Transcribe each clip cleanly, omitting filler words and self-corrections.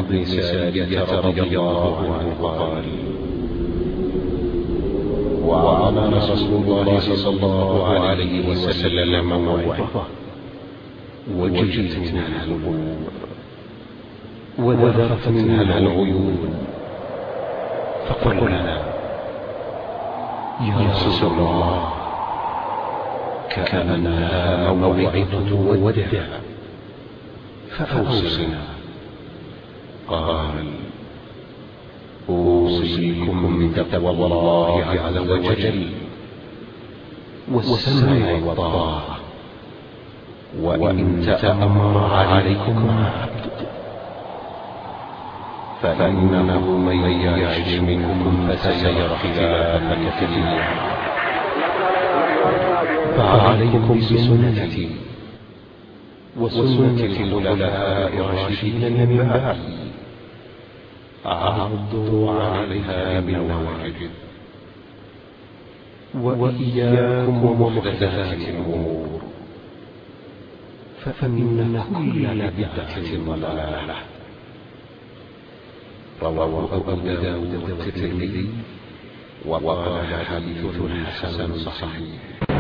بن سارية رضي الله عنه قال: وعظنا رسول الله صلى الله عليه وسلم موعظة وجلت منها القلوب وذرفت منها العيون، فقلنا: يا رسول الله، كأنها موعظة وداع، فأوصنا. قال: أوصيكم بتقوى الله عز وجل والسمع والطاعة، وإن تأمر عليكم عبد، فإنه من يعش منكم فسيرى اختلافا كثيرا، فعليكم بسنتي وسنة الخلفاء الراشدين من بعدي، عضوا عليها بالنواجذ، وإياكم ومحدثات الأمور، فإن كل بدعة ضلالة. رواه أبو داود والترمذي وقال حديث حسن صحيح.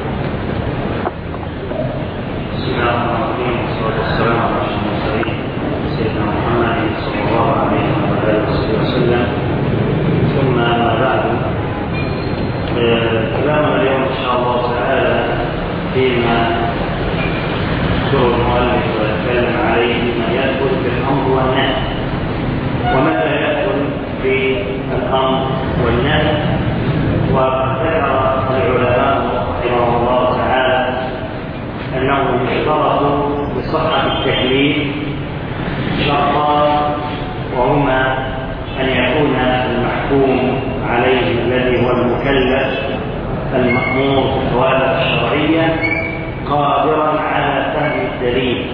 بسم الله الرحمن الرحيم، والصلاة والسلام على أشرف المرسلين سيدنا محمد صلى الله عليه وآله وسلم، ثم ما بعد. كلامنا اليوم إن شاء الله تعالى فيما يذكر المؤلف ويتكلم عليه ما يدخل في الأمر والنهي، وماذا يدخل في الأمر والنهي. وذكر العلماء رحمه الله تعالى أنه يشترط بصحة التكليف شرطان، وهما أن يكون المحكوم عليه الذي هو المكلف المأمور بالأوامر الشرعية قادرا على فهم الدليل.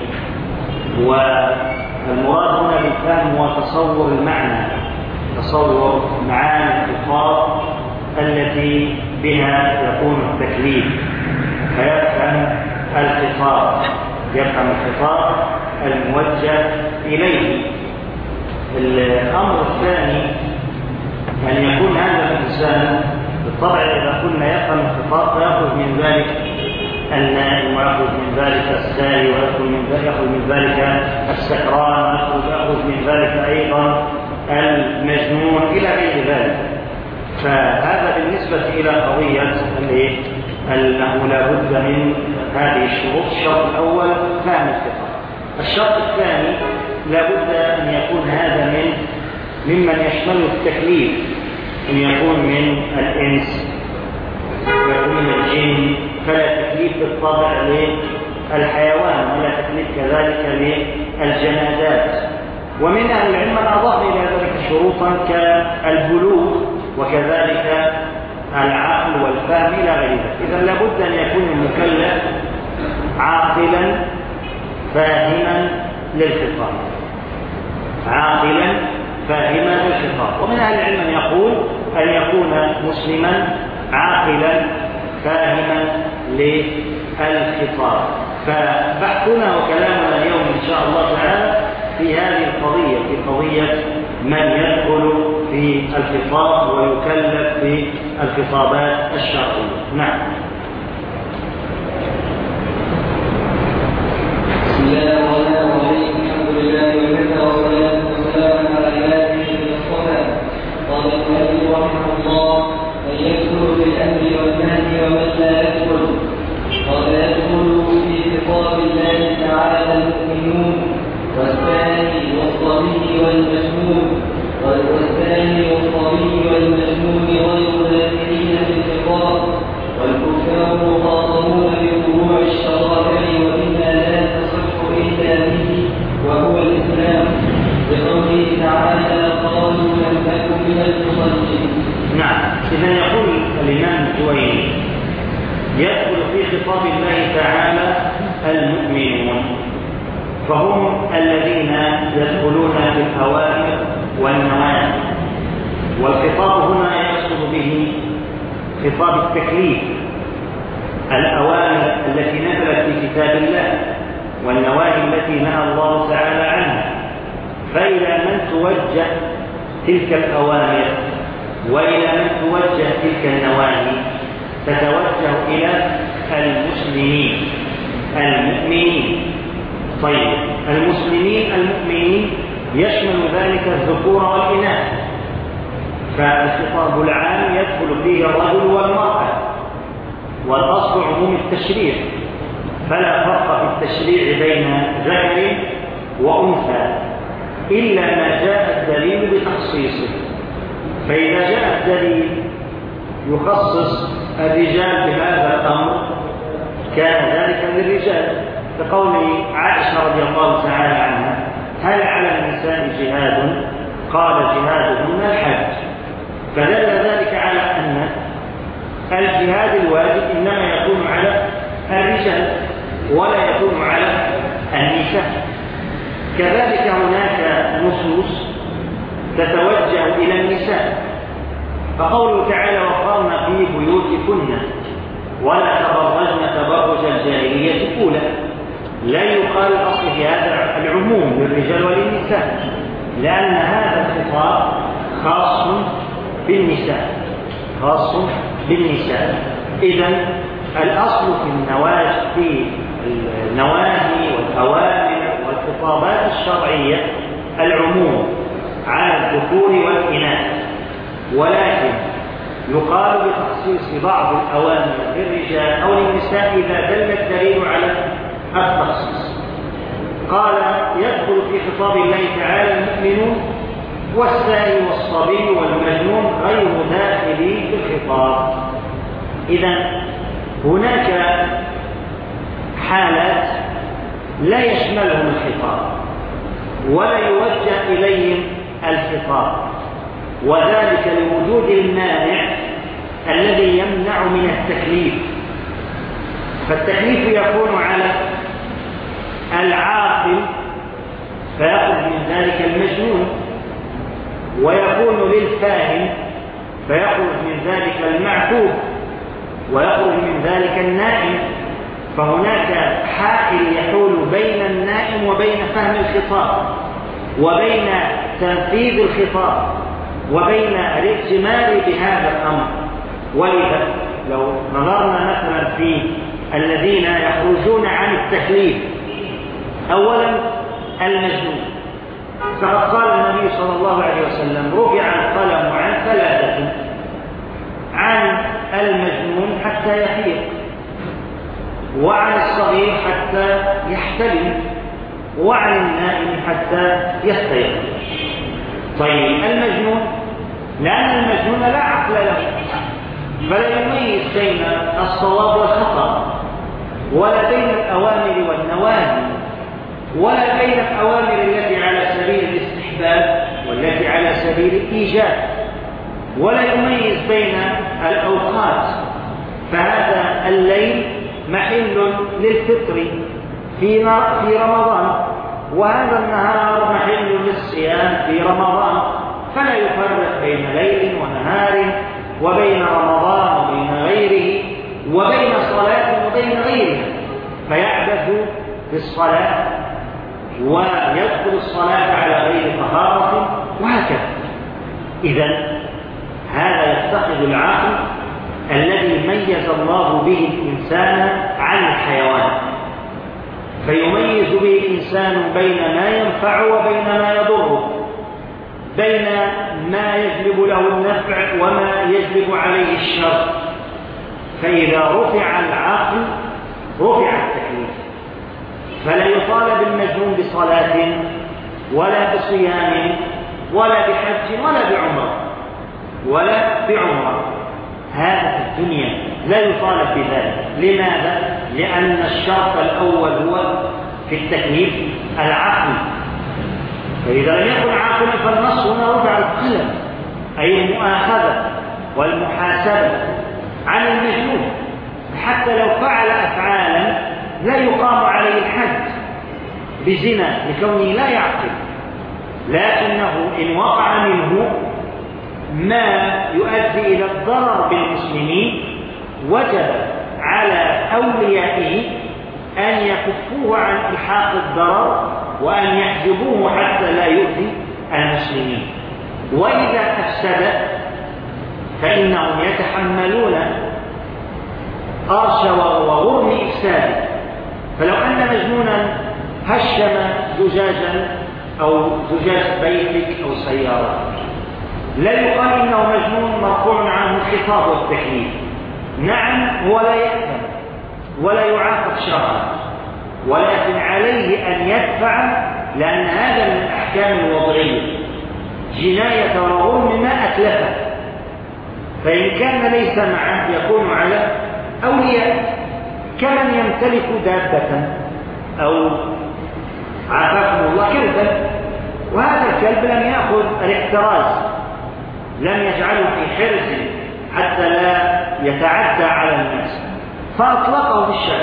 والمراد هنا بالفهم هو تصور المعنى، تصور معاني الخطاب التي بها يكون التكليف، فيفهم الخطاب، يفهم الخطاب الموجه إليه. الأمر الثاني أن يكون هذا الإنسان بالطبع إذا كنا يفهم الخطاب فيأخذ من ذلك النائم، ويأخذ من ذلك الساري، ويأخذ من ذلك السكران، ويأخذ من ذلك أيضا المجنون إلى غير ذلك. فهذا بالنسبة إلى قضية أنه لا بد من هذه الشروط. الشرط الأول فهم الخطاب. الشرط الثاني لا بد أن يكون هذا ممن يشمل التكليف، أن يكون من الإنس، يكون من الجن، فلا تكليف بالطبع للحيوان ولا تكليف كذلك للجمادات. ومن أهل العلم من أضاف إلى ذلك شروطا كالبلوغ وكذلك العقل والفهم إلى غير ذلك. إذا لابد أن يكون المكلف عاقلا فاهما للخطاب، عاقلا فاهما للخطاب. ومن أهل العلم من يقول أن يكون مسلما عاقلا فاهما للخطاب. فبحثنا وكلامنا اليوم إن شاء الله تعالى في هذه القضية، في قضية من يدخل في الخطاب ويكلف في الخطابات الشرعية. نعم. بسم الله الرحمن الرحيم، الحمد لله وكفى والصلاة والسلام على عباده الذين اصطفى. قال المؤلف رحمه الله: من يدخل في الأمر والنهي ومن لا يدخل. قال: يدخل في خطاب الله تعالى المؤمنون، والثاني والصبي والمجنون، والثاني والصبي والمجنون غير داخلين في الخطاب، والكفار مخاطبون بفروع الشرائع وإنها لا تصح إلا به وهو الإسلام، بقوله تعالى: قالوا لم نكن من المصلين. نعم. إذا يقول الإمام الجويني: يدخل في خطاب الله تعالى المؤمنون، فهم الذين يدخلون في الأوامر والنواهي. والخطاب هنا يقصد به خطاب التكليف، الأوامر التي نزلت في كتاب الله والنواهي التي نهى الله تعالى عنها. فإلى من توجه تلك الأوامر وإلى من توجه تلك النواهي؟ تتوجه إلى المسلمين المؤمنين. طيب، المسلمين المؤمنين يشمل ذلك الذكور والإناث، فالخطاب العام يدخل فيه الرجل والمرأة، والأصل عموم التشريع، فلا فرق في التشريع بين ذكر وأنثى إلا ما جاء الدليل بتخصيصه. فإذا جاء الدليل يخصص الرجال بهذا الأمر كان ذلك للرجال، كقول عائشة رضي الله تعالى عنها: هل على النساء جهاد؟ قال: جهادهن الحج. فدل ذلك على أن الجهاد الواجب إنما يكون على الرجال ولا يكون على النساء. كذلك هناك نصوص تتوجه إلى النساء، فقوله تعالى: وقرن في بيوتكن ولا تبرجن تبرج الجاهلية الأولى. لا يقال الأصل في هذا العموم للرجال وللنساء، لأن هذا الخطاب خاص بالنساء، خاص بالنساء. إذن الأصل في النواهي والأوامر والخطابات الشرعية العموم على الذكور والإناث، ولكن يقال بتخصيص بعض الأوامر للرجال أو للنساء إذا دل الدليل على التخصيص. قال: يدخل في خطاب الله تعالى المؤمنون والسائل والصبي والمجنون غير داخلين في الخطاب. إذن هناك حالات لا يشملهم الخطاب ولا يوجه إليهم الخطاب، وذلك لوجود المانع الذي يمنع من التكليف. فالتكليف يكون على العاقل فيخرج من ذلك المجنون، ويكون للفاهم فيخرج من ذلك المعتوه، ويخرج من ذلك النائم. فهناك حائل يحول بين النائم وبين فهم الخطاب وبين تنفيذ الخطاب وبين الائتمار بهذا الأمر. ولذا لو نظرنا مثلا في الذين يخرجون عن التكليف، أولا المجنون، فقد قال النبي صلى الله عليه وسلم: رفع القلم عن ثلاثة: عن المجنون حتى يفيق، وعن الصغير حتى يحتلم، وعن النائم حتى يستيقظ. طيب، المجنون، لأن المجنون لا عقل له، فلا يميز بين الصواب والخطأ، ولا بين الأوامر والنواهي، ولا بين الأوامر التي على سبيل الاستحباب والتي على سبيل الإيجاب، ولا يميز بين الأوقات. فهذا الليل محل للفطر في رمضان، وهذا النهار محل للصيام في رمضان، فلا يفرق بين ليل ونهار وبين رمضان وبين غيره وبين صلاة وبين غيرها، فيعبث بالصلاة ويدخل الصلاة على غير طهارة وهكذا. إذن هذا يفتقد العقل الذي ميز الله به الإنسان عن الحيوان، فيميز به الإنسان بين ما ينفع وبين ما يضره، بين ما يجلب له النفع وما يجلب عليه الشر. فإذا رفع العقل رفع التكليف، فلا يطالب المجنون بصلاة ولا بصيام ولا بحج ولا بعمرة. هذا في الدنيا لا يطالب بذلك. لماذا؟ لأن الشرط الأول هو في التكليف العقل، فإذا لم يكن عاقلا فالنص هنا رفع القلم، أي المؤاخذة والمحاسبة عن المجنون، حتى لو فعل أفعالا لا يقام عليه الحد بزنا لكونه لا يعقل، لكنه إن وقع منه ما يؤدي إلى الضرر بالمسلمين وجب على أوليائه أن يكفوه عن إلحاق الضرر وأن يحجبوه حتى لا يؤذي المسلمين. وإذا أفسد فإنهم يتحملون قرش وغرم إفساده. فلو أن مجنونا هشم زجاجا أو زجاج بيتك أو سيارتك لا يقال إنه مجنون مرفوع عنه الخطاب والتكليف. نعم هو لا يأثم ولا يعاقب شرعا، ولكن عليه أن يدفع، لأن هذا من الأحكام الوضعية، جناية وغرم ما أتلفه. فإن كان ليس معه يكون على أولياء، كمن يمتلك دابة أو عافاكم الله كلبا، وهذا الكلب لم يأخذ الاحتراز، لم يجعله في حرز حتى لا يتعدى على الناس، فأطلقه بالشارع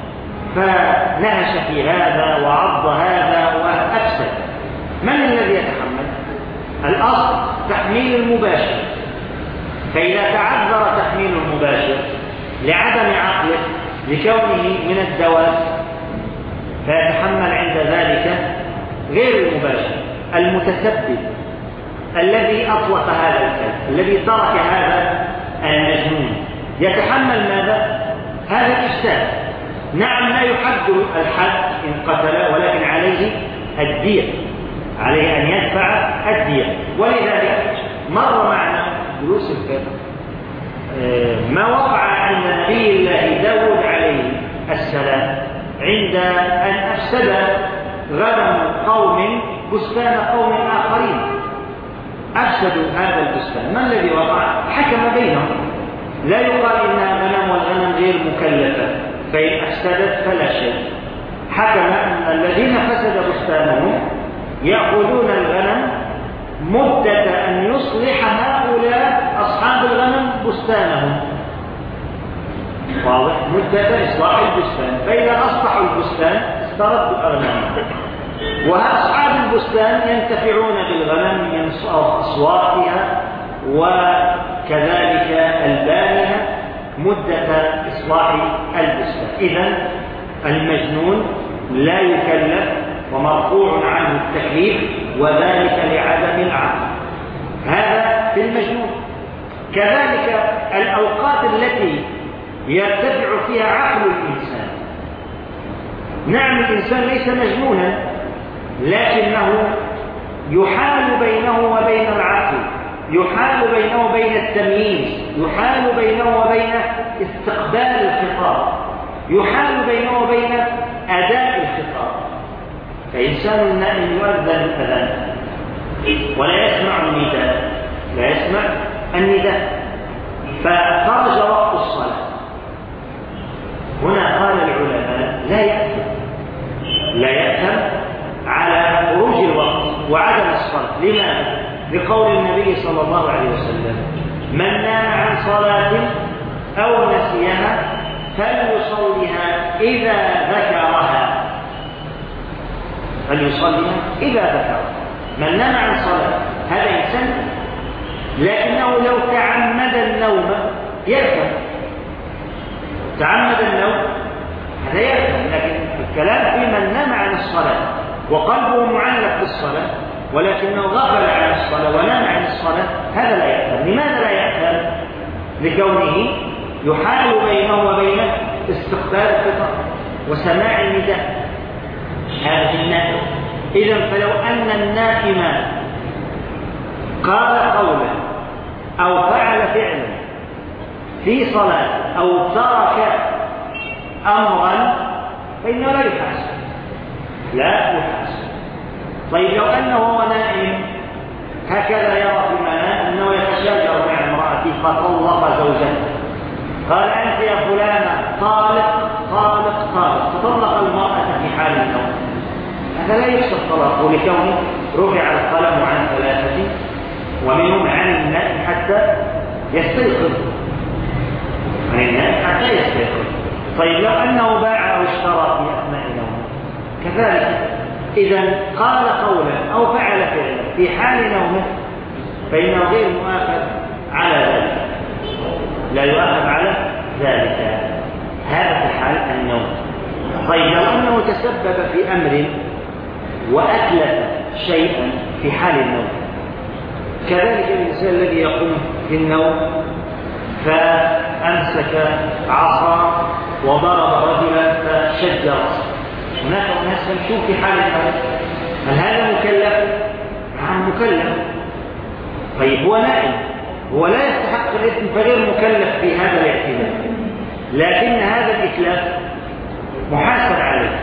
فنهش في هذا وعض هذا وأفسد. من الذي يتحمل؟ الأصل تحميل المباشر، فإذا تعذر تحميل المباشر لعدم عقله لكونه من الدواب فيتحمل عند ذلك غير المباشر المتسبب الذي أطلق هذا الكلب، الذي ترك هذا المجنون، يتحمل ماذا؟ هذا الإفساد. نعم لا يحد الحد إن قتل، ولكن عليه الدية، عليه أن يدفع الدية. ولذلك مر معنا دروس الفقه ما وقع عند نبي الله داود عليه السلام عند أن أفسد غنم قوم بستان قوم آخرين، أفسدوا هذا البستان. ما الذي وقع؟ حكم بينهم، لا يقال إنها غنم والغنم غير مكلفة فإن أفسدت فلا شيء. حكم أن الذين فسد بستانهم يأخذون الغنم مدة أن يصلح هؤلاء أصحاب الغنم بستانهم، واضح؟ مدة إصلاح البستان، فإذا أصلحوا البستان استردوا أغنامهم، وأصحاب البستان ينتفعون بالغنم من أصواتها وكذلك ألبانها مدة إصلاح البستان. إذن المجنون لا يكلف ومرفوع عنه التكليف، وذلك لعدم العقل. هذا في المجنون. كذلك الأوقات التي يرتفع فيها عقل الإنسان. نعم الإنسان ليس مجنونا، لكنه يحال بينه وبين العقل، يحال بينه وبين التمييز، يحال بينه وبين استقبال الخطاب، يحال بينه وبين أداء الخطاب. فإنسان نائم يؤذن الأذان ولا يسمع النداء، لا يسمع النداء، فخرج وقت الصلاة. هنا قال العلماء لا يأثم على خروج الوقت وعدم الصلاة. لماذا؟ لقول النبي صلى الله عليه وسلم: من نام عن صلاة أو نسيها فليصليها إذا ذكرها. فليصليها إذا ذكرها. من نام عن صلاة هذا إنسان، لكنه لو تعمد النوم يأثم. تعمد النوم هذا يأثم، لكن الكلام في من نام عن الصلاة وقلبه معلق بالصلاة ولكنه غفل عن الصلاة ونام عن الصلاة، هذا لا يأثم. لماذا لا يأثم؟ لكونه يحال بينه وبين استقبال الخطاب وسماع النداء. هذا في النائم. إذن فلو أن النائم قال قولا أو فعل فعلا في صلاة أو ترك أمرا فإنه لا يحاسب، لا يحاسب. طيب لو أنه هو نائم هكذا يرى في المنام أنه يتشاجر مع امرأته فطلق زوجته، قال: أنت يا فلانة طالق طالق طالق، فطلق المرأة في حال النوم، هذا لا يفسد طلاقه لكونه رفع القلم عن 3 ومنهم عن النائم حتى يستيقظ، عن النائم حتى يستيقظ. طيب لو أنه باع أو اشترى في أثناء نومه كذلك، إذن قال قولا أو فعل فعلا في حال نومه فإنه غير مؤاخذ على ذلك، لا يؤاخذ على ذلك. هذا في حال النوم. طيب لو أنه تسبب في أمر وأتلف شيئا في حال النوم. كذلك الإنسان الذي يقوم في النوم فأمسك عصا وضرب رجلا فشج رأسه. هناك ناس يمشون في حال النوم، هل هذا مكلف؟ نعم مكلف. طيب هو نائم، هو لا يستحق الإثم فغير مكلف في هذا الاعتداء، لكن هذا الإتلاف محاسب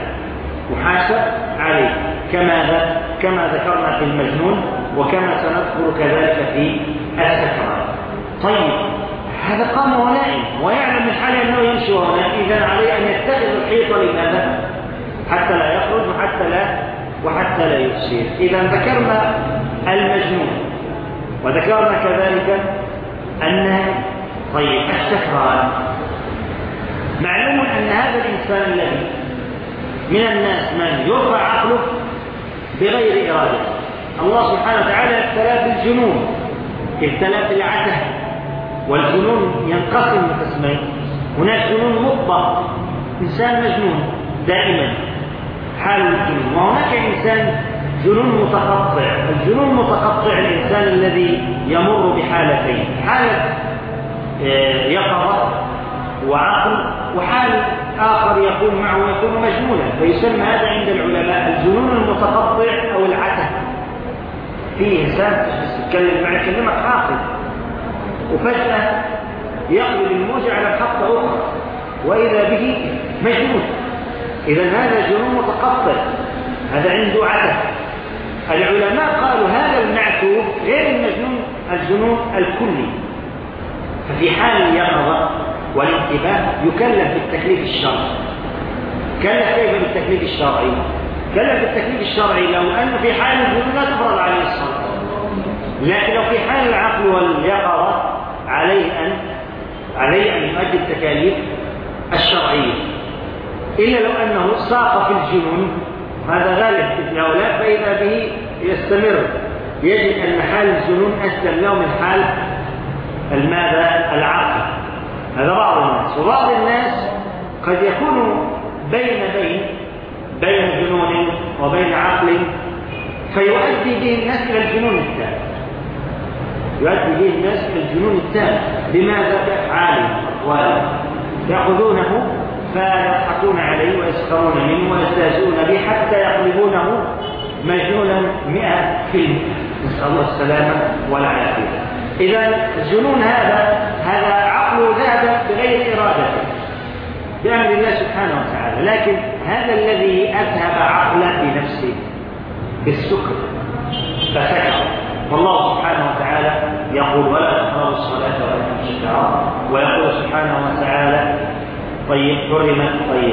عليه كما ذكرنا في المجنون، وكما سنذكر كذلك في السكران. طيب هذا قام ونائم ويعلم من حاله أنه يمشي ونائم، إذن عليه أن يتخذ الحيطة لماذا؟ حتى لا يخرج وحتى لا يفسد. إذن ذكرنا المجنون وذكرنا كذلك النائم. طيب السكران، معلوم أن هذا الإنسان الذي من الناس من يرفع عقله بغير إرادة، الله سبحانه وتعالى ابتلى بالجنون، ابتلى بالعته، والجنون ينقسم لقسمين. هناك جنون مطبق، إنسان مجنون دائما حال الجنون، وهناك إنسان جنون متقطع. الجنون المتقطع الإنسان الذي يمر بحالتين، حالة يقظة وعقل، وحال آخر يكون معه يكون مجنونا، فيسمى هذا عند العلماء الجنون المتقطع أو العته. في إنسان يتكلم معك كلمة عاقل وفجأة يقلب الموجة على محطة أخرى وإذا به مجنون، إذن هذا جنون متقطع، هذا عنده عته. العلماء قالوا هذا المعتوه غير المجنون، الجنون الكلي. ففي حال اليقظة والانتباه يكلف بالتكليف الشرعي. كلف كيف بالتكليف الشرعي؟ كلف بالتكليف الشرعي لو أن في حال الجنون لا تفرض عليه الصلاة، لكن لو في حال العقل واليقظة عليه أن يؤدي التكاليف الشرعية، إلا لو أنه ساق في الجنون، هذا غالب في هؤلاء، فإذا به يستمر، يجد أن حال الجنون أسلم له من حال العقل. هذا بعض الناس. وبعض الناس قد يكون بين جنون وبين عقل، فيؤدي به الناس إلى الجنون التام، لماذا؟ بأفعاله وأقواله، يأخذونه فيضحكون عليه ويسخرون منه ويستهزئون به حتى يقلبونه مجنونا 100%، نسأل الله السلامة والعافية. إذا الجنون هذا عقله ذهب بغير إرادته بأمر الله سبحانه وتعالى، لكن هذا الذي أذهب عقله بنفسه بالسكر فسكر. والله سبحانه وتعالى يقول ولا تقربوا الصلاة وأنتم سكارى، ويقول سبحانه وتعالى طيب حرمت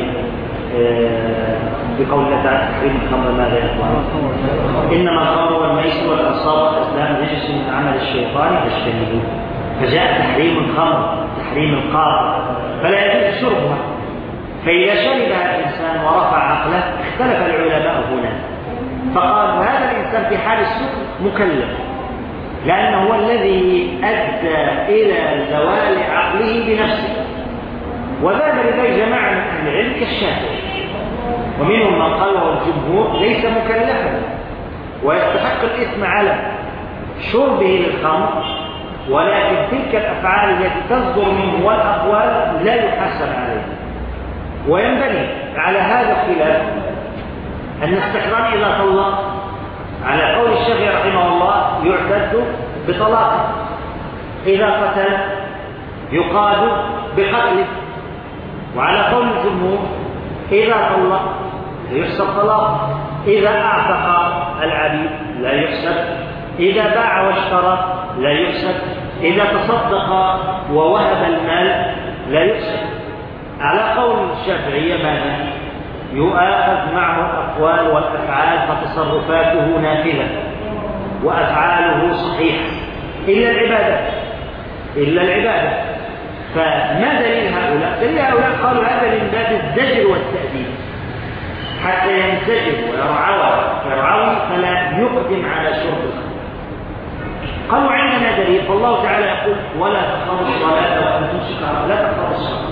بقول الله تعالى تحريم الخمر ماذا يقول؟ إنما الخمر والميسر والأنصاب والأزلام رجس من عمل الشيطان فاجتنبوه. فجاء تحريم الخمر، تحريم القاطع، فلا يجوز شربها. فإذا شربها الإنسان ورفع عقله اختلف العلماء هنا، فقالوا هذا الإنسان في حال السكر مكلف، لأنه هو الذي أدى إلى زوال عقله بنفسه. وذهب لذلك جماعة من أهل العلم كالشافعي، ومنهم من قال والجمهور ليس مكلفا ويستحق الإثم على شربه للخمر، ولكن تلك الأفعال التي تصدر منه والأقوال لا يحاسب عليها. وينبني على هذا الخلاف أن السكران إذا طلق على قول الشافعي رحمه الله يعتد بطلاقه، إذا قتل يقاد بقتله، وعلى قول الجمهور إذا طلق يحسب طلاق، إذا أعتق العبيد لا يحسب، إذا باع واشترى لا يحسب، إذا تصدق ووهب المال لا يحسب. على قول الشافعية ماذا؟ يؤاخذ معه الأقوال والأفعال فتصرفاته نافذة وأفعاله صحيحة إلا العبادة. فما دليل هؤلاء؟ دليل هؤلاء قالوا هذا من باب الزجر والتأديب حتى ينزجر ويرعوي فلا يقدم على شرب الخمر. قالوا عندنا دليل، فالله تعالى يقول ولا تقربوا الصلاة وأنتم سكارى، لا تقربوا الصلاة.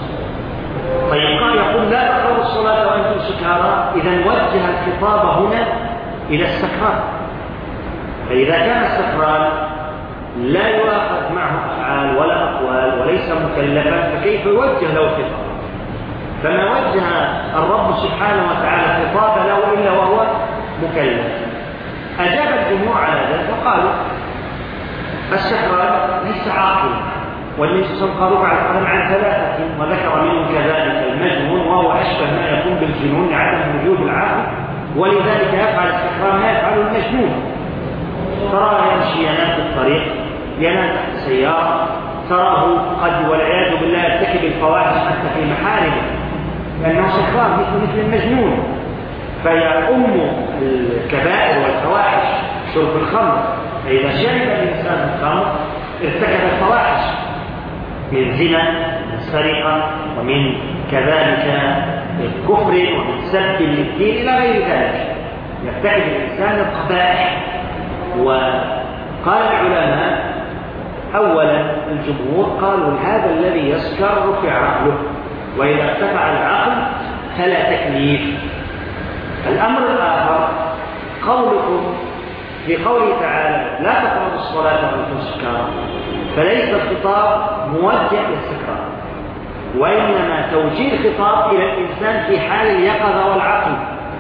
طيب قال يقول لا تقربوا الصلاة وأنتم سكارى، إذا وجه الخطاب هنا إلى السكران. فإذا كان السكران لا يؤاخذ معه أفعال ولا أقوال وليس مكلفا فكيف يوجه له خطاب؟ فما وجه الرب سبحانه وتعالى خطاب له إلا وهو مكلف. أجاب الجمهور على ذلك وقالوا السكران ليس عاقلا، والنبي صلى الله عليه وسلم قال أعلم عن ثلاثة وذكر منهم كذلك المجنون وهو أشبه ما يكون بالجنون لعدم وجود العاقل، ولذلك يفعل السكران ما يفعل المجنون. تراه يمشي ينام في الطريق، ينام تحت سيارة، تراه قد والعياذ بالله يرتكب الفواحش حتى في محارمه لأنه سكران مثل المجنون. فيؤم الكبائر والفواحش شرب الخمر، فإذا شرب الإنسان الخمر ارتكب الفواحش من زنا من سرقة ومن كذلك كفر ومن سب للدين إلى غير ذلك، يرتكب الإنسان القبائح. وقال العلماء أولا الجمهور قالوا هذا الذي يسكر رفع عقله، وإذا ارتفع العقل فلا تكليف. الأمر الآخر قولكم في قوله تعالى لا تقربوا الصلاة وأنتم سكارى، فليس الخطاب موجه للسكران، وإنما توجيه الخطاب إلى الإنسان في حال اليقظة والعقل.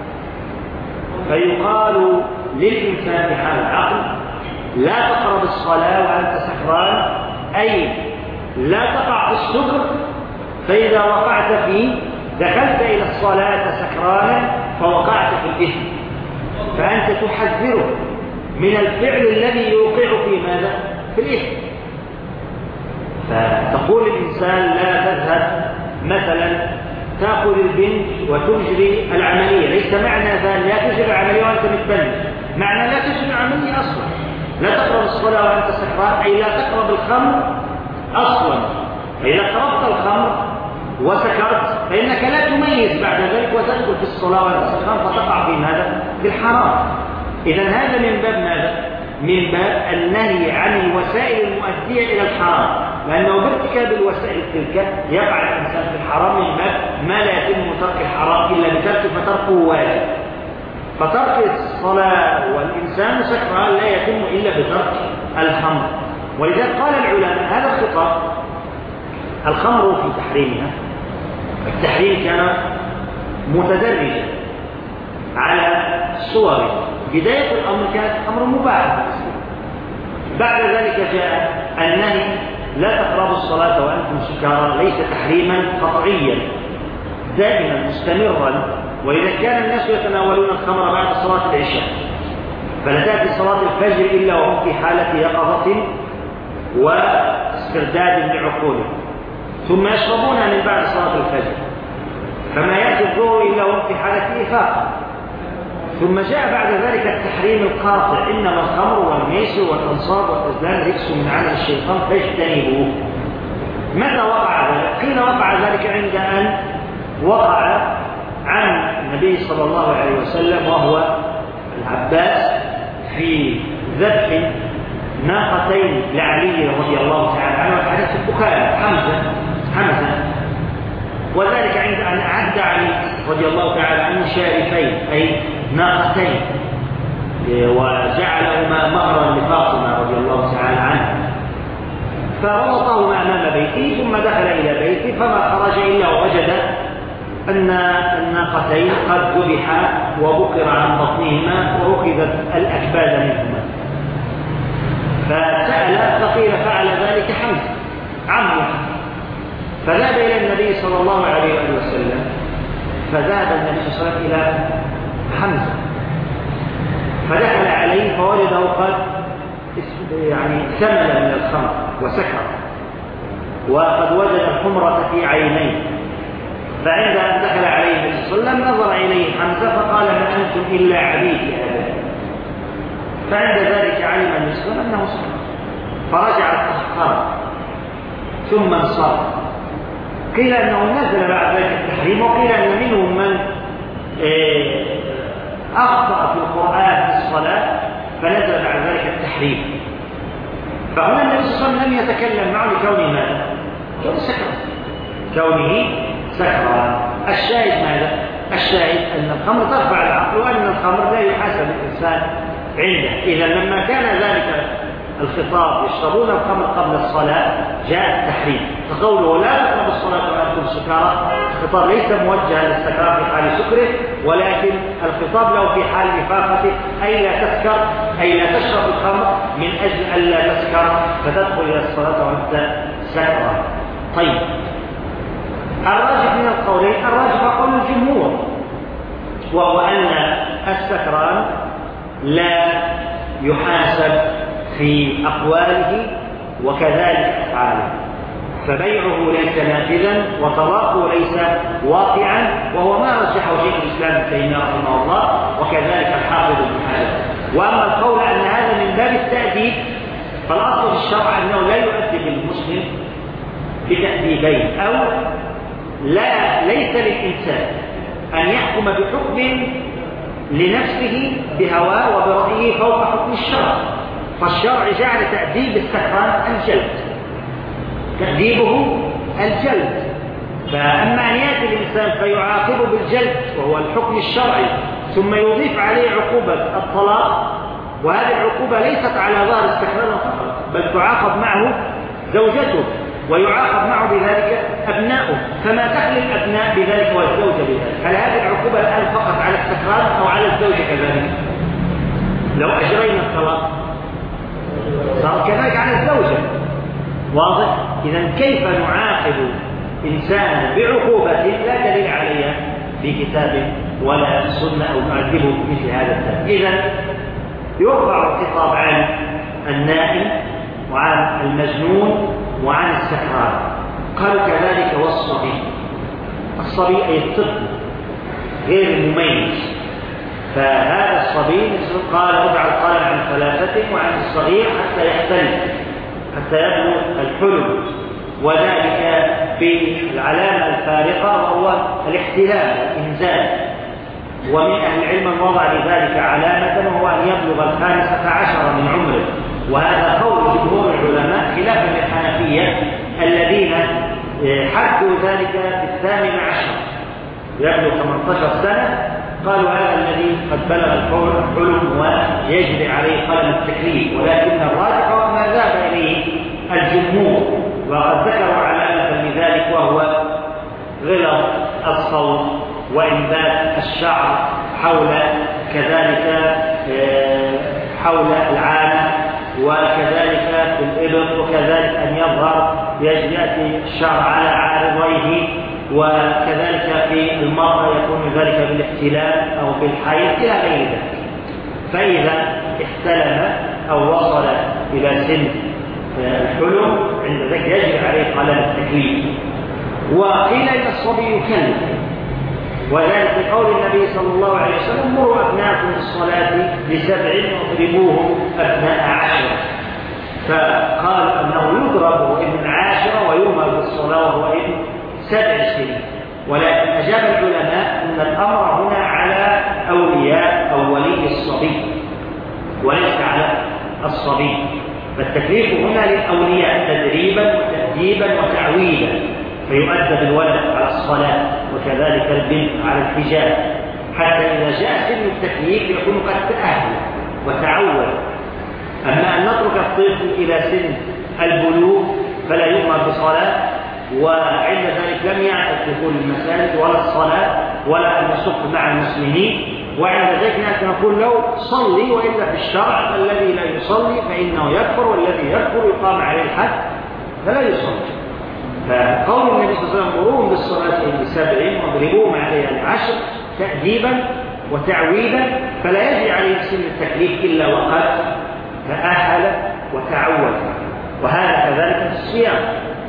فيقال للإنسان في حال العقل لا تقرب الصلاة وأنت سكران، أي لا تقع في السكر، فإذا وقعت فيه دخلت إلى الصلاة سكرانا فوقعت في الإثم، فأنت تحذره من الفعل الذي يوقع في ماذا؟ في الإثم. فتقول الإنسان لا تذهب مثلا تأخذ البنت وتجري العملية، ليس معنى ذلك لا تجري العملية وأنت متبني، معنى لا تجري العملية أصلا. لا تقرب الصلاة وأنت سكران أي لا تقرب الخمر أصلا. فإذا قربت الخمر وسكرت فإنك لا تميز بعد ذلك وتدخل في الصلاة وأنت سكران فتقع في ماذا؟ في الحرام. إذا هذا من باب ماذا؟ من باب النهي عن الوسائل المؤدية إلى الحرام، لأنه بارتكاب الوسائل تلك يقع الإنسان في الحرام من باب ما لا يتم ترك الحرام إلا بترك فتركه واجب. فترك الصلاة والإنسان سكران لا يتم إلا بترك الخمر. ولذلك قال العلماء هذا الخطاب الخمر في تحريمها، التحريم كان متدرجا على صور. بداية الأمر كانت أمر مباح، بعد ذلك جاء النهي لا تقربوا الصلاة وأنتم سكارى، ليس تحريما قطعيا دائما مستمرا. وإذا كان الناس يتناولون الخمر بعد صلاة العشاء فلا تأتي صلاة الفجر إلا وهم في حالة يقظة واسترداد لعقولهم، ثم يشربونها من بعد صلاة الفجر، فما يأتي الظهر إلا وهم في حالة إفاقة. ثم جاء بعد ذلك التحريم القاطع إنما الخمر والميسر والأنصاب والأزلام رجس من عمل الشيطان فاجتنبوه. متى وقع ذلك؟ قيل وقع ذلك عند أن وقع عن النبي صلى الله عليه وسلم وهو العباس في ذبح ناقتين لعلي رضي الله تعالى عنه، الحديث البخاري حمزة، وذلك عند أن أعد علي رضي الله تعالى عنه شارفين أي ناقتين وجعلهما مهرا لفاطمة رضي الله تعالى عنها، فربطهما أمام بيته ثم دخل إلى بيته فما خرج إلا ووجد أن الناقتين قد ذبحا وبقر عن بطنهما وأخذت الأكباد منهما، فسأل فقيل فعل ذلك حمزة عمه، فذهب إلى النبي صلى الله عليه وسلم، فذهب النبي صلى الله عليه وسلم إلى حمزة فدخل عليه فوجده قد ثمل من الخمر وسكر وقد وجد الحمرة في عينيه. فعند أن دخل عليه النبي صلى الله عليه وسلم نظر إليه حمزة فقال ما أنتم إلا عبيد يا أبا. فعند ذلك علم النبي صلى الله عليه وسلم أنه سكر فرجع التحقر ثم انصرف. قيل أنه نزل بعد ذلك التحريم، وقيل أن منهم من أخطأ في القرآن في الصلاة فنزل بعد ذلك التحريم. فهنا النبي صلى الله عليه وسلم لم يتكلم معه لكونه ماذا؟ كونه سكران. الشاهد ماذا؟ الشاهد أن الخمر ترفع العقل، وأن الخمر لا يحاسب الإنسان عنده. إذا لما كان ذلك الخطاب يشربون الخمر قبل الصلاة جاء التحريم، فقوله لا تقربوا الصلاة وأنتم سكارى الخطاب ليس موجها للسكران في حال سكره، ولكن الخطاب له في حال إفاقته، أي لا تسكر، أي لا تشرب الخمر من أجل أن لا تسكر فتدخل إلى الصلاة وأنت سكرى. طيب، الراجح من القولين، الراجح قول الجمهور، وهو أن السكران لا يحاسب في أقواله وكذلك أفعاله، فبيعه ليس نافذا وطلاقه ليس واقعا، وهو ما رجحه شيخ الإسلام ابن تيمية رحمه الله وكذلك الحافظ ابن حجر. وأما القول أن هذا من باب التأديب، فالأصل في الشرع أنه لا يؤدب المسلم بتأديبين، أو ليس للإنسان أن يحكم بحكم لنفسه بهواه وبرأيه فوق حكم الشرع، فالشرع جعل تأديب السكران الجلد، تأديبه الجلد. فأما أن يأتي الإنسان فيعاقبه بالجلد وهو الحكم الشرعي ثم يضيف عليه عقوبة الطلاق، وهذه العقوبة ليست على ظاهر السكران فقط، بل تعاقب معه زوجته ويعاقب معه بذلك أبناؤه، فما دخل الأبناء بذلك والزوجة بذلك؟ هل هذه العقوبة الآن فقط على السكران أو على الزوجة كذلك؟ لو أجرينا الطلاق صار كذلك على الزوجة، واضح؟ إذن كيف نعاقب إنسانا بعقوبة لا دليل عليها في كتاب ولا سنة أو نعذبه مثل هذا الذنب؟ إذن يرفع الخطاب عن النائم وعن المجنون وعن السكران. قالوا كذلك والصبي، الصبي أي الطفل غير المميز، فهذا الصبي قال رفع القلم عن ثلاثة وعن الصغير حتى يحتلم، حتى يبلغ الحلم، وذلك بالعلامة الفارقة وهو الاحتلام الإنزال. ومن أهل العلم من وضع لذلك علامة وهو أن يبلغ 15 من عمره، وهذا قول جمهور العلماء خلافا للحنفية الذين حدوا ذلك في 18 يبلغ 18 سنة، قالوا هذا الذي قد بلغ الحلم ويجري عليه قلم التكليف، ولكن الراجح وما ذهب إليه الجمهور، وقد ذكروا علامة لذلك وهو غلظ الصوت وإنبات الشعر حول كذلك حول العانة، وكذلك في الإبط، وكذلك أن يظهر يأتي الشعر على عارضيه، وكذلك في المرأة يكون ذلك بالاحتلام أو بالحيض إلى غير ذلك. فإذا احتلم أو وصل إلى سن الحلم عند ذلك يجري عليه قلم التكليف. وقيل إن الصبي يكلف، وذلك بقول النبي صلى الله عليه وسلم مروا أبناءكم بالصلاة ل7 واضربوهم أبناء 10، فقال أنه يضرب وهو ابن 10 ويؤمر بالصلاة وهو ابن 7 سنين. ولكن أجاب العلماء أن الأمر هنا على أولياء أو ولي الصبي وليس على الصبي، فالتكليف هنا للأولياء تدريبا وتأديبا وتعويدا، فيؤدب الولد على الصلاة وكذلك البنت على الحجاب، حتى إذا جاء سن التكليف يكون قد تأهل وتعود. أما أن نترك الطفل إلى سن البلوغ فلا يؤمر بصلاة، وعند ذلك لم يعتد دخول المساجد ولا الصلاة ولا أن يصف مع المسلمين، وعند ذلك نقول له صلي، وإلا في الشرع الذي لا يصلي فإنه يكفر، والذي يكفر يقام عليه الحد فلا يصلي. فقول النبي صلى الله عليه وسلم مروهم بالصلاة ل7 واضربوهم عليها 10 تأديبا وتعويدا، فلا يجري عليه سن التكليف إلا وقد تأهل وتعود. وهذا كذلك في الصيام،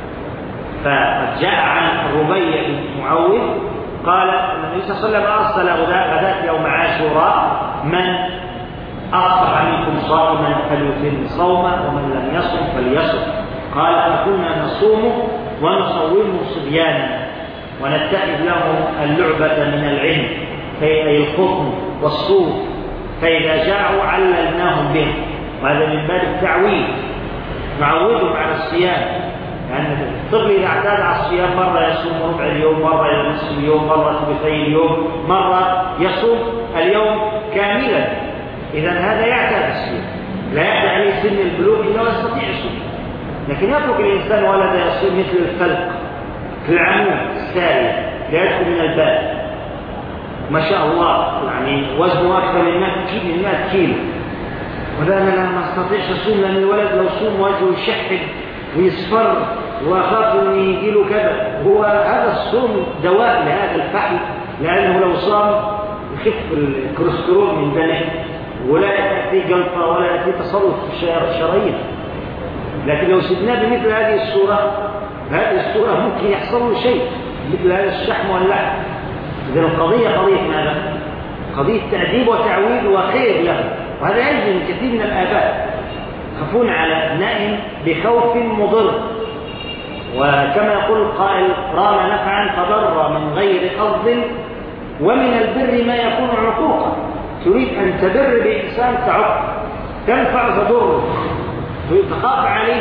فقد جاء عن الربيع بن معوذ قال النبي صلى الله عليه وسلم أرسل غداة يوم عاشوراء من أصبح منكم صائما فليتم صومه ومن لم يصم فليصم. قال فكنا نصوم ونصومه صبيانا ونتخذ لهم اللعبة من العلم، أي الخطم والصوف، فإذا جاءوا عللناهم به، وهذا من باب التعويد، نعودهم على الصيام يعني الطفل إذا اعتاد على الصيام مرة يصوم ربع اليوم، مرة نصف اليوم، مرة ثلثي اليوم، مرة يصوم اليوم كاملا، إذا هذا يعتاد الصيام، لا يعتاد عليه سن البلوغ إلا ويستطيع الصيام. لكن يترك الإنسان ولده يصوم مثل الفلق في العمود الساري لا يدخل من الباب، ما شاء الله يعني وزنه أكثر من 100 كيلو، ولا أنا ما استطيعش أصوم لأن الولد لو صوم وجهه يشحب ويصفر وأخاف أن يجي له كذا. هو هذا الصوم دواء لهذا الفحل، لأنه لو صام يخف الكوليسترول من دمه ولا يأتي جلطة ولا يأتي تصرف شرايين. لكن لو سبناه بمثل هذه الصورة ممكن يحصل له شيء مثل هذا الشحم واللحم. إذا القضية قضية ماذا؟ قضية تأديب وتعويد وخير له، وهذا يجري من كثير من الآباء يخافون على أبنائهم بخوف مضر، وكما يقول القائل: رام نفعا فضر من غير قصد، ومن البر ما يكون عقوقا. تريد أن تبر بإنسان تعق، تنفع تضره، تخاف عليه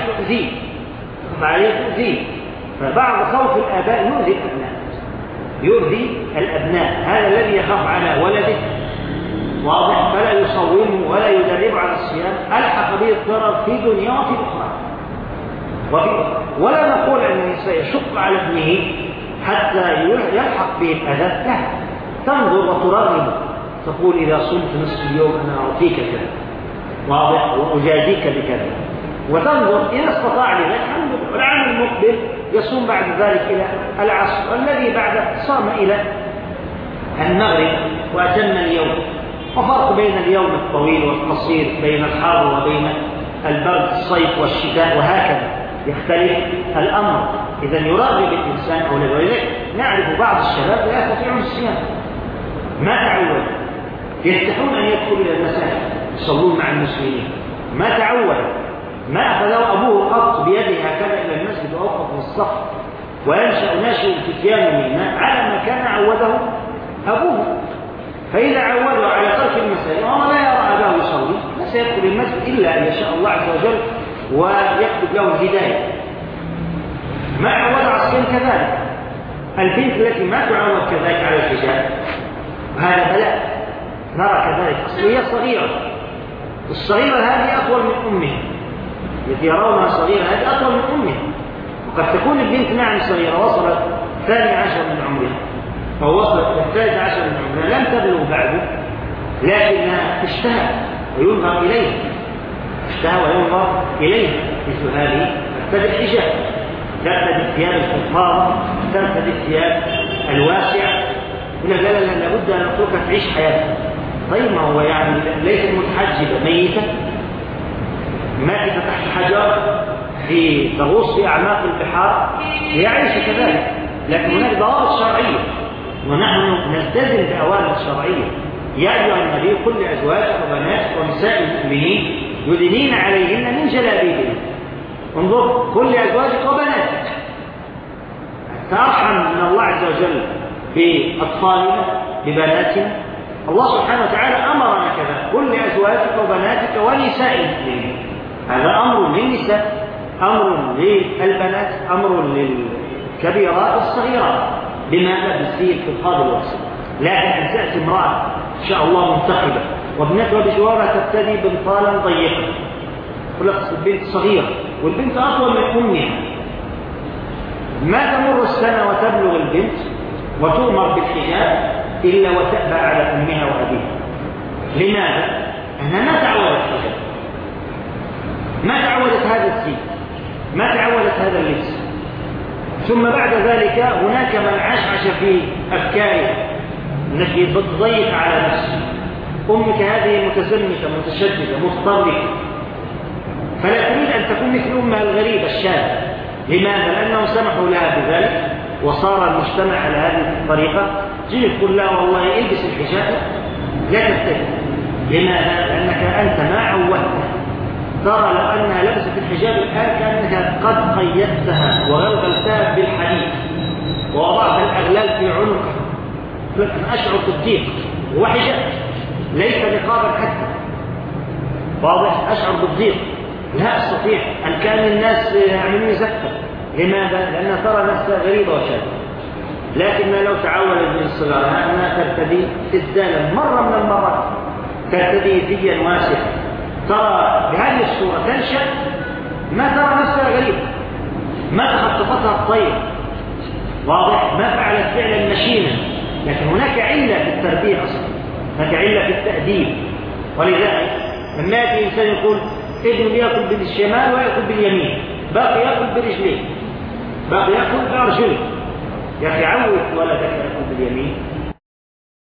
تؤذيه. فبعض خوف الآباء يؤذي الأبناء، هذا الذي يخاف على ولده واضح فلا يصومه ولا يدربه على الصيام ألحق به الضرر في دنيا وفي أخرى. ولا نقول أنه سيشق على ابنه حتى يلحق به الأذى، لا، تنظر وترغب، تقول: إذا صمت نصف اليوم أنا أعطيك كذا، واضح، وأجازيك بكذا، وتنظر إذا استطاع لذلك الحمد لله. والعام المقبل يصوم بعد ذلك إلى العصر، والذي بعده صام إلى المغرب وأتم اليوم. وفرق بين اليوم الطويل والقصير، بين الحر وبين البرد، الصيف والشتاء، وهكذا يختلف الأمر. إذا يراقب الإنسان أولا. ولذلك نعرف بعض الشباب لا يستطيعون الصيام، ما تعود، يستحون أن يدخلوا إلى المساجد يصلون مع المسلمين، ما تعود، ما أخذه أبوه قط بيده هكذا إلى المسجد وأوقف في الصف، وينشأ ناشئ الفتيان منه على ما كان عوده أبوه. فإذا عوده على ترك المساجد وهو لا يرى أباه يصلي، لا سيدخل المسجد إلا أن يشاء الله عز وجل ويكتب له الهداية. ما عود على الصيام كذلك. البنت التي ما تعود كذلك على الحجاب هذا بلاء، نرى كذلك. أصل هي صغيرة، الصغيرة هذه أطول من أمها، التي يرونها صغيرة هذه أطول من أمها. وقد تكون البنت نعم صغيرة وصلت 12 من عمرها أو وصلت 13 من عمرها، لم تبلغ بعد، لكنها تشتهى وينظر إليها، مثل هذه ترتدي الحجاب، ترتدي الثياب الفضفاضة، ترتدي الثياب الواسعة. ولا لابد أن نتركها تعيش حياتها. طيب ما هو يعني ليست متحجبة، ميتة ماتت تحت حجر تغوص في أعماق البحار ليعيش كذلك. لكن هناك ضوابط شرعية ونحن نلتزم بأوامر شرعية. يا أيها النبي قل لأزواجك وبناتك ونساء المؤمنين يدنين عليهن من جلابيبهن. انظر، قل لأزواجك وبناتك، ترحم من الله عز وجل بأطفالنا ببناتنا. الله سبحانه وتعالى أمرنا كذا: قل لأزواجك وبناتك ونساء المؤمنين. هذا أمر للنساء، أمر للبنات، أمر للكبيرات والصغيرات. بماذا؟ بالسير في القاضي الوصي. لكن أن تأتي امرأة إن شاء الله منتقبة وابنتها بجوارها تبتدي بنطالا ضيقا، خلقت البنت صغيرة والبنت أطول من أمها، ما تمر السنة وتبلغ البنت وتؤمر بالحجاب إلا وتأبى على أمها وأبيها. لماذا؟ أنها ما تعودت الحجاب، ما تعودت هذا الزي، ما تعودت هذا اللبس. ثم بعد ذلك هناك من عشعش في أفكارها التي تضيق على نفسه. أمك هذه متزمتة متشددة متطرفة، فلا تريد أن تكون مثل أمها الغريبة الشاذة. لماذا؟ لأنهم سمحوا لها بذلك وصار المجتمع على هذه الطريقة. تجي تقول لا والله البس الحجاب، لا تتبع. لماذا؟ لأنك أنت ما عودتها. ترى لو أنها لبست الحجاب الآن كأنك قد قيدتها وغلغلتها بالحديد ووضعت الأغلال في عنقها، أنا أشعر بالضيق. هو حجاب ليس نقابا حتى، واضح؟ أشعر بالضيق، لا أستطيع أن كان الناس يعملون زفة لماذا؟ لأنها ترى نفسها غريبة وشاذة. لكن لو تعودت من صغرها أنها ترتدي إزالا مرة من المرات، ترتدي ثديا واسعا، ترى بهذه الصورة تنشأ ما ترى نفسها غريبة، ما تخطفتها الطير، واضح؟ ما فعلت فعلا مشينا، لكن هناك علة في التربية أصلا، هناك علة في التأديب. ولذلك لما يأتي إنسان يقول ابن يأكل بالشمال ويأكل باليمين، باقي يأكل برجليه، باقي يأكل بأرجله، يا أخي عود ولدك يأكل باليمين